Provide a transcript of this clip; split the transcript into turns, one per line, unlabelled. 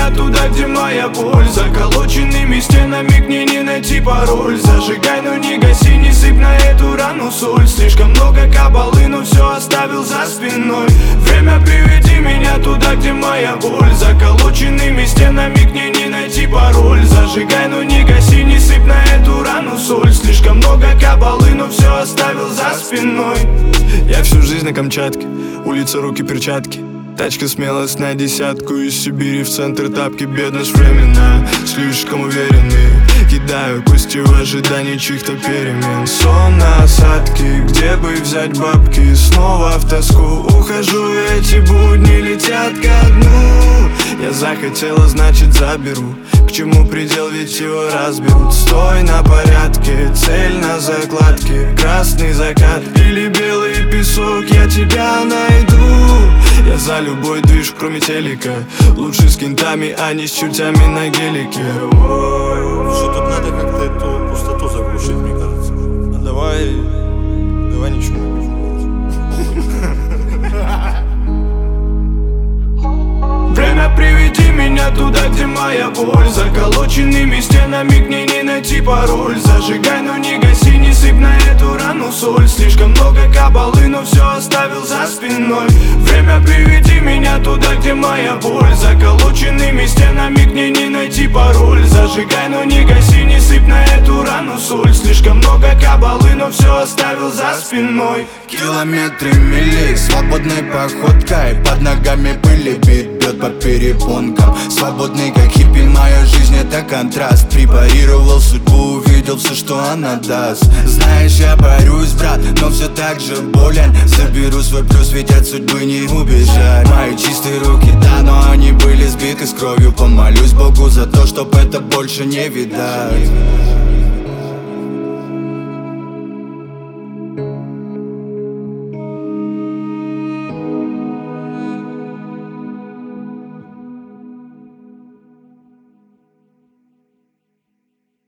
меня туда, где моя боль. Заколоченными стенами к ней не найти пароль. Зажигай, но не гаси, не сыпь на эту рану соль. Слишком много кабалы, но все оставил за спиной. Время, приведи меня туда, где моя боль. Заколоченными стенами к ней не найти пароль. Зажигай, но не гаси, не сыпь на эту рану соль. Слишком много кабалы, но все оставил за спиной. Я всю жизнь на Камчатке, улица, руки, перчатки. Тачка, смелость на десятку. Из Сибири в центр тапки. Бедность временная, слишком уверенный. Кидаю кости в ожидании чьих-то перемен. Сон на осадке, где бы взять бабки. Снова в тоску ухожу, эти будни летят ко дну. Я захотела, значит заберу. К чему предел, ведь его разберут. Стой на порядке, цель на закладке. Красный закат или белый песок, я тебя найду. Я за любой движ, кроме телека. Лучше с кентами, а не с чертями на гелике.
Все тут надо как-то эту пустоту заглушить, мне кажется. А давай ничего не будем делать.
Время, приведи меня туда, где моя боль. Заколоченными стенами к ней не найти пароль. Зажигай, но не гаси, не сыпь на эту рану соль. Слишком много кабалы, но все оставил за спиной. Время, приведи меня туда, где моя боль. Заколоченными стенами к ней не найти пароль. Зажигай, но не гаси, не сыпь на эту рану соль. Слишком много кабалы, но все оставил за спиной.
Километры мили, свободной походкой. Под ногами пыли, бьет по перепонкам. Свободный как хиппи, моя жизнь это контраст. Препарировал судьбу, увидел все, что она даст. Знаешь, я борюсь, брат, но все так же болен. Заберу свой плюс, ведь от судьбы не убежать. Мои чистые руки, да, но они были сбиты с кровью. Помолюсь Богу за то, чтоб это больше не видать.